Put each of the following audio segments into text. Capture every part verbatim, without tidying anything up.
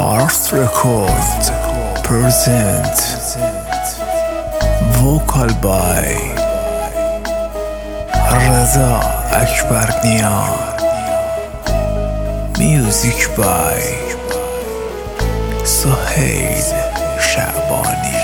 Art Record present vocal by Reza Akbarnian, music by Sohail Shabani.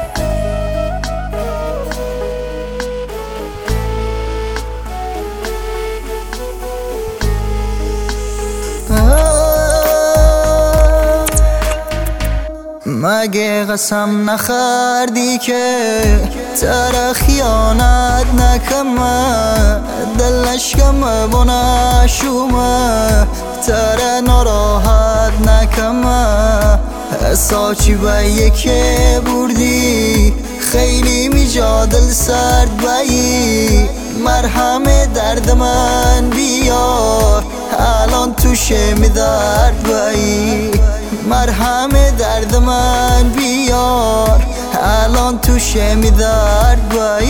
مگه قسم نخوردی که تر خیانت نکمه دلشکم بناشومه تر ناراحت نکمه ساچی بایی که بردی خیلی میجادل سرد بایی مرهم درد من بیار الان توشه می درد بایی مرهم درد من بیار الان توشه می درد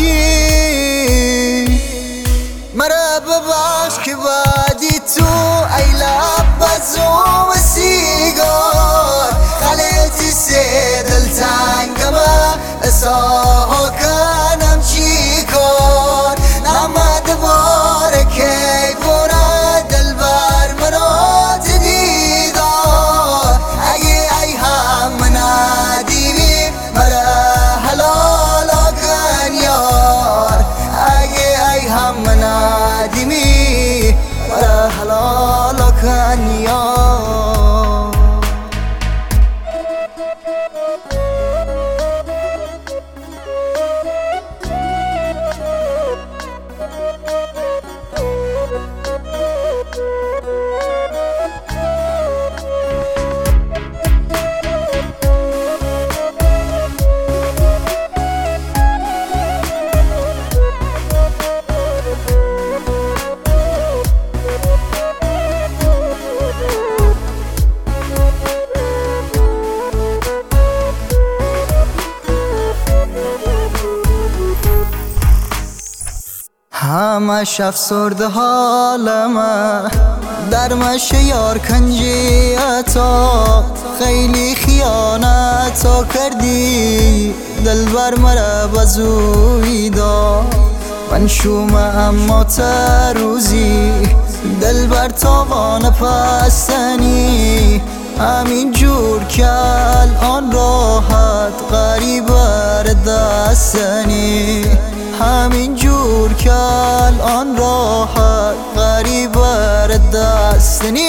بایی مرا ببخش که بعدی تو ای لب بزوم سیگار خلیتی سی دلتنگمه اساها کنم چی کار نمد باره کی بونه دل بر منات دیدار اگه ای هم ندیمی مرا حلالا کن یار اگه ای هم ندیمی مرا حلالا کن یار همش افسرده حالمه در مشه یار کنجیتا خیلی خیانتا کردی دل بر مرا بزوی دا من شومه اما تا روزی دل بر تاوان پستنی همین جور که الان راحت غریب بر دستنی همین جور که الان راحت غریب بر دستنی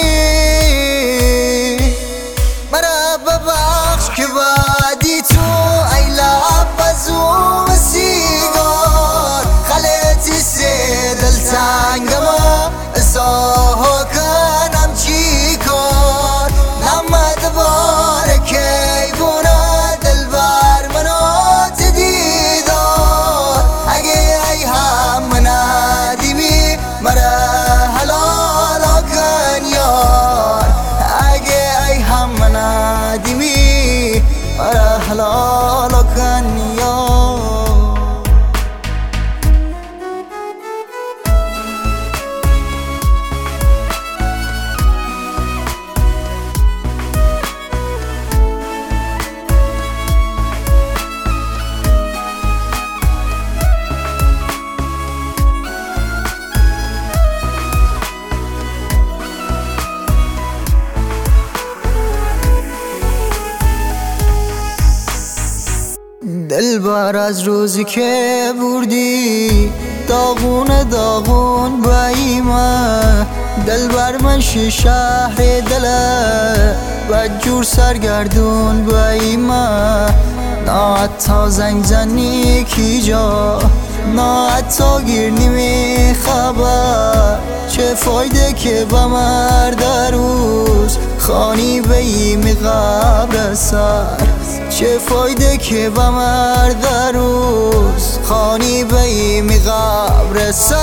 مرا ببخش که بعدی تو ای لب بزوم سیگار خلیتی سی دلتنگمه اساها کنم چی کار نمد باره کی بونه دل بر منات دیدار اگه ای هم ندیمی مرا حلالا کن یار اگه ای هم ندیمی مرا حلالا کن یار دل بر از روزی که بردی داغون داغون باییمه دل بر من شی شهر دله بدجور سرگردون باییمه نه حتی زنگ زنی کی جا نه حتی گیر نیمی خبر چه فایده که بمرد روز خانی بیمی قبر سر چه فایده که بمرد روز خانی بیمی قبر سر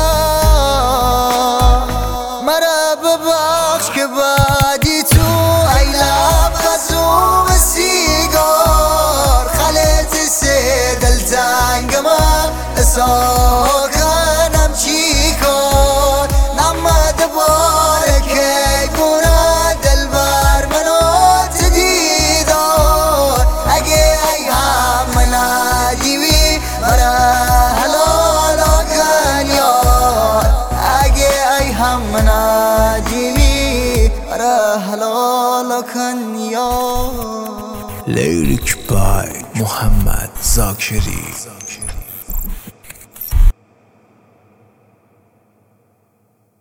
مرا ببخش که بعدی تو ای لب بزوم سیگار خلیتی سی دلتنگمه اساها کنم چی کار نمد باره کی بونه دل بر منات دی هم مناديمي أرى هلالكن يا Lyric by Muhammad Zakshari.